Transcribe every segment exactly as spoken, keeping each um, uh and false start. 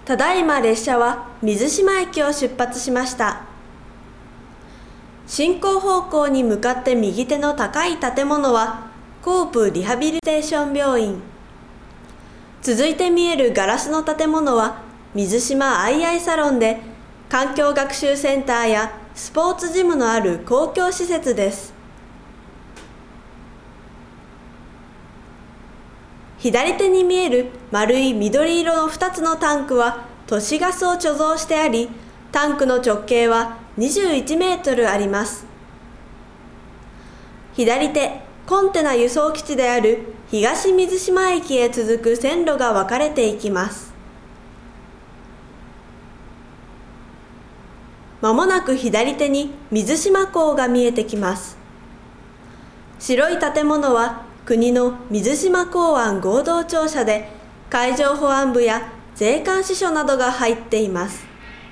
ただいま列車は水島駅を出発しました。進行方向に向かって右手の高い建物はコープリハビリテーション病院。続いて見えるガラスの建物は水島アイアイサロンで、環境学習センターやスポーツジムのある公共施設です。左手に見える丸い緑色のふたつのタンクは都市ガスを貯蔵してあり、タンクの直径はにじゅういちメートルあります。左手、コンテナ輸送基地である東水島駅へ続く線路が分かれていきます。まもなく左手に水島港が見えてきます。白い建物は国の水島港湾合同庁舎で、海上保安部や税関支所などが入っています。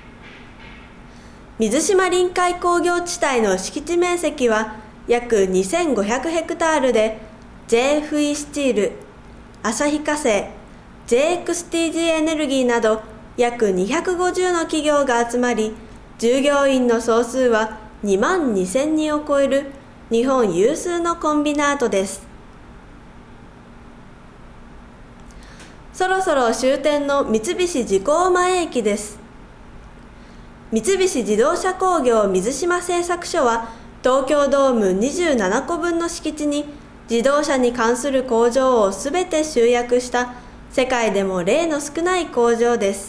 水島臨海工業地帯の敷地面積は約にせんごひゃくヘクタールで、ジェイエフイー スチール、旭化成、ジェイエックスティージー エネルギーなど約にひゃくごじゅうの企業が集まり、従業員の総数はにまんにせんにんを超える日本有数のコンビナートです。そろそろ終点の三菱自動前駅です。三菱自動車工業水島製作所は、東京ドームにじゅうななこぶんの敷地に自動車に関する工場をすべて集約した世界でも例の少ない工場です。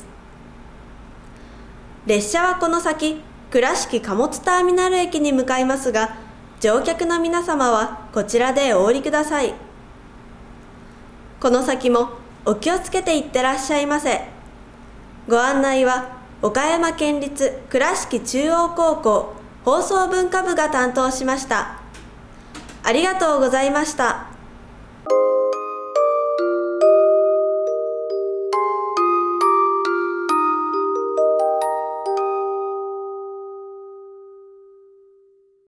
列車はこの先、倉敷貨物ターミナル駅に向かいますが、乗客の皆様はこちらでお降りください。この先もお気をつけていってらっしゃいませ。ご案内は岡山県立倉敷中央高校放送文化部が担当しました。ありがとうございました。